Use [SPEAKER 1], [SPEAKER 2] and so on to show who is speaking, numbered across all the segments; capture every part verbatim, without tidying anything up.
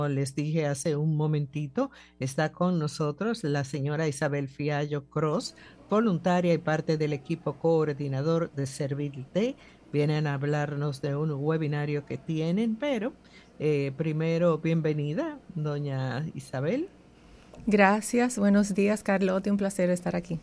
[SPEAKER 1] les dije hace un momentito, está con nosotros la señora Isabel Fiallo Cross, voluntaria y parte del equipo coordinador de Servirte. Vienen a hablarnos de un webinario que tienen, pero eh, primero, bienvenida, doña Isabel.
[SPEAKER 2] Gracias, buenos días, Carlote, un placer estar aquí.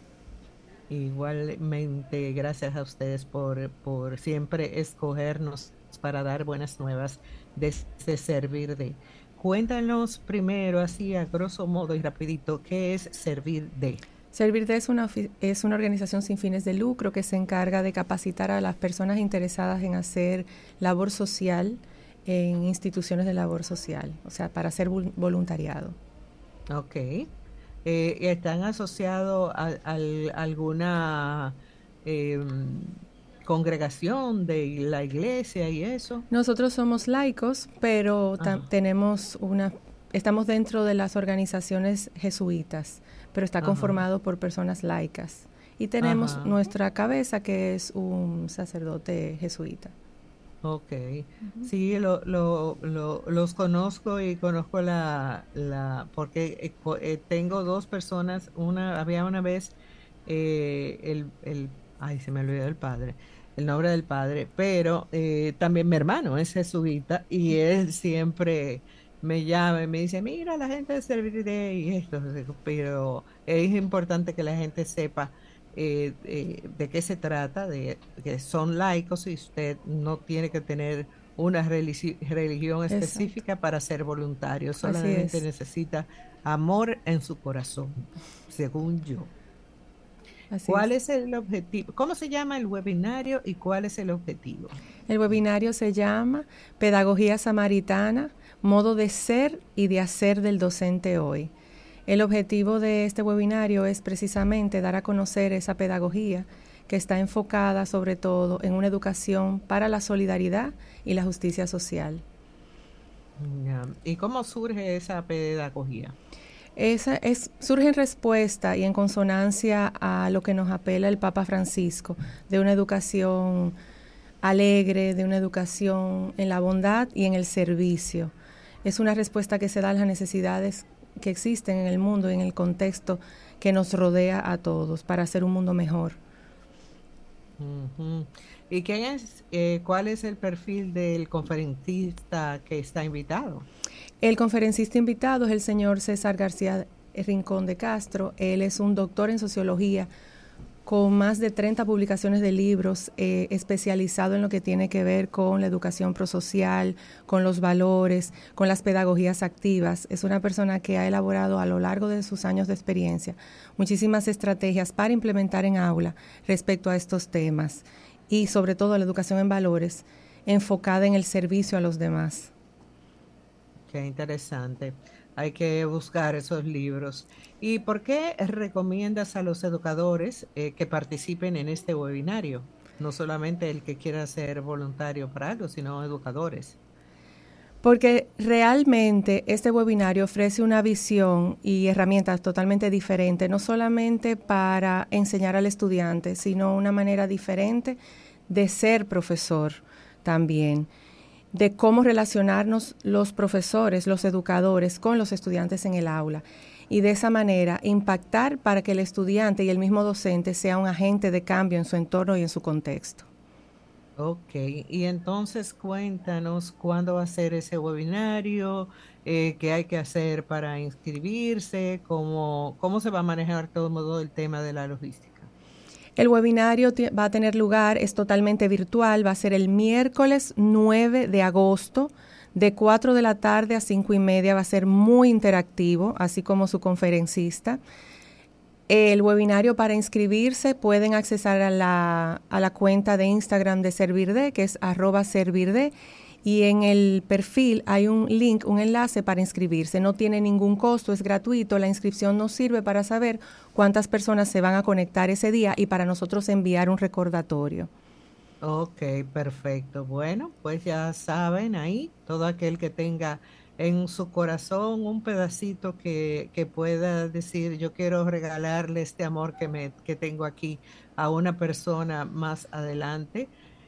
[SPEAKER 1] Igualmente, gracias a ustedes por, por siempre escogernos para dar buenas nuevas de este servir de. Cuéntanos primero, así a grosso modo y rapidito, ¿qué es servir de?
[SPEAKER 2] Servirte es una, es una organización sin fines de lucro que se encarga de capacitar a las personas interesadas en hacer labor social en instituciones de labor social, o sea, para hacer voluntariado.
[SPEAKER 1] Ok. Eh, ¿están asociados a, al- alguna em, congregación de la iglesia y eso?
[SPEAKER 2] Nosotros somos laicos, pero
[SPEAKER 1] Ajá,
[SPEAKER 2] tenemos una, estamos dentro de las organizaciones jesuitas, pero está
[SPEAKER 1] ajá,
[SPEAKER 2] conformado por personas laicas. Y tenemos
[SPEAKER 1] ajá.
[SPEAKER 2] nuestra cabeza, que es un sacerdote jesuita.
[SPEAKER 1] Ok, sí, lo, lo, lo- los conozco y conozco la, la, porque eh, co- eh, tengo dos personas, una, había una vez eh, el, el, ay, se me olvidó el padre, el nombre del padre, pero eh, también mi hermano es jesuita y él siempre me llama y me dice, mira, la gente de Serviré y esto, pero es importante que la gente sepa eh, eh, de qué se trata, de que son laicos y usted no tiene que tener una religi- religión
[SPEAKER 2] Exacto,
[SPEAKER 1] específica para ser voluntario,
[SPEAKER 2] así
[SPEAKER 1] solamente
[SPEAKER 2] es,
[SPEAKER 1] necesita amor en su corazón, según yo.
[SPEAKER 2] así es.
[SPEAKER 1] ¿Cuál es el objetivo? ¿Cómo se llama el webinario y cuál es el objetivo?
[SPEAKER 2] El webinario se llama Pedagogía Samaritana, modo de ser y de hacer del docente hoy. El objetivo de este webinario es precisamente dar a conocer esa pedagogía que está enfocada sobre todo en una educación para la solidaridad y la justicia social.
[SPEAKER 1] Ya. ¿Y cómo surge esa pedagogía?
[SPEAKER 2] Esa es, surge en respuesta y en consonancia a lo que nos apela el Papa Francisco, de una educación alegre, de una educación en la bondad y en el servicio. Es una respuesta que se da a las necesidades que existen en el mundo y en el contexto que nos rodea a todos para hacer un mundo mejor.
[SPEAKER 1] Ujú. ¿Y quién es, eh, cuál es el perfil del conferencista que está invitado?
[SPEAKER 2] El conferencista invitado es el señor César García Rincón de Castro. Él es un doctor en sociología con más de treinta publicaciones de libros, eh, especializado en lo que tiene que ver con la educación prosocial, con los valores, con las pedagogías activas. Es una persona que ha elaborado a lo largo de sus años de experiencia muchísimas estrategias para implementar en aula respecto a estos temas y sobre todo la educación en valores enfocada en el servicio a los demás.
[SPEAKER 1] Qué interesante. Hay que buscar esos libros. ¿Y por qué recomiendas a los educadores eh, que participen en este webinario? No solamente el que quiera ser voluntario para algo, sino educadores.
[SPEAKER 2] Porque realmente este webinario ofrece una visión y herramientas totalmente diferentes, no solamente para enseñar al estudiante, sino una manera diferente de ser profesor también, de cómo relacionarnos los profesores, los educadores con los estudiantes en el aula y de esa manera impactar para que el estudiante y el mismo docente sea un agente de cambio en su entorno y en su contexto.
[SPEAKER 1] Ok, y entonces cuéntanos cuándo va a ser ese webinario, eh, qué hay que hacer para inscribirse, cómo, cómo se va a manejar todo el tema de la logística.
[SPEAKER 2] El webinario va a tener lugar, es totalmente virtual, va a ser el miércoles nueve de agosto, de cuatro de la tarde a cinco y media, va a ser muy interactivo, así como su conferencista. El webinario, para inscribirse pueden accesar a la, a la cuenta de Instagram de Servirde, que es arroba servirde, y en el perfil hay un link, un enlace para inscribirse. No tiene ningún costo, es gratuito. La inscripción nos sirve para saber cuántas personas se van a conectar ese día y para nosotros enviar un recordatorio.
[SPEAKER 1] Ok, perfecto. Bueno, pues ya saben ahí, todo aquel que tenga en su corazón un pedacito que, que pueda decir, yo quiero regalarle este amor que me, que tengo aquí a una persona más adelante.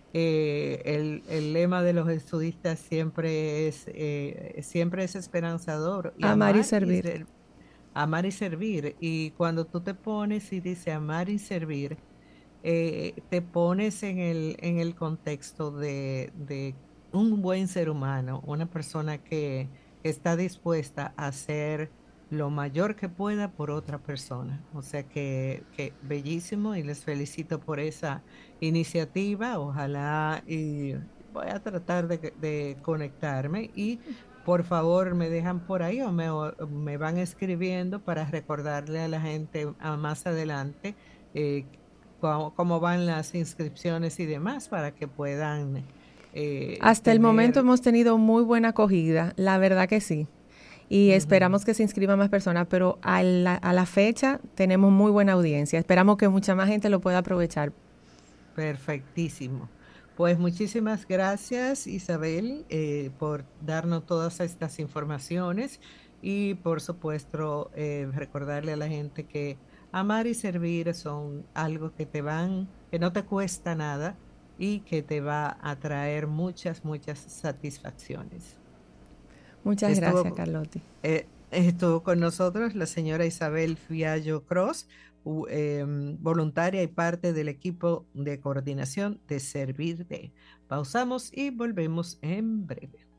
[SPEAKER 1] Eh, el, el lema de los estudistas siempre es, eh, siempre es esperanzador y
[SPEAKER 2] Amar y
[SPEAKER 1] amar y
[SPEAKER 2] servir.
[SPEAKER 1] ser, amar y servir. Y cuando tú te pones y dices amar y servir, eh, te pones en el, en el contexto de, de un buen ser humano, una persona que, que está dispuesta a hacer lo mayor que pueda por otra persona. O sea que, que bellísimo y les felicito por esa iniciativa. Ojalá y voy a tratar de, de conectarme y por favor me dejan por ahí o me, o me van escribiendo para recordarle a la gente a más adelante eh, cómo, cómo van las inscripciones y demás para que puedan eh,
[SPEAKER 2] Hasta el momento
[SPEAKER 1] tener
[SPEAKER 2] hemos tenido muy buena acogida, la verdad que sí. Y
[SPEAKER 1] ujú,
[SPEAKER 2] esperamos que se inscriban más personas, pero a la, a la fecha tenemos muy buena audiencia. Esperamos que mucha más gente lo pueda aprovechar.
[SPEAKER 1] perfectísimo. Pues muchísimas gracias, Isabel, eh, por darnos todas estas informaciones y por supuesto eh, recordarle a la gente que amar y servir son algo que te van, que no te cuesta nada y que te va a traer muchas, muchas satisfacciones.
[SPEAKER 2] Muchas gracias,
[SPEAKER 1] Estuvo,
[SPEAKER 2] Carlotti.
[SPEAKER 1] eh, estuvo con nosotros la señora Isabel Fiallo Cross, u- em, voluntaria y parte del equipo de coordinación de Servir de. Pausamos y volvemos en breve.